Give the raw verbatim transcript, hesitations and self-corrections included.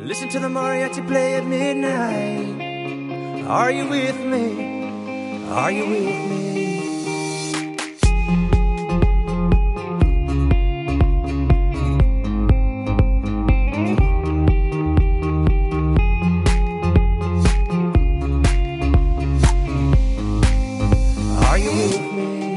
Listen to the mariachi play at midnight. Are you with me? Are you with me? Are you with me?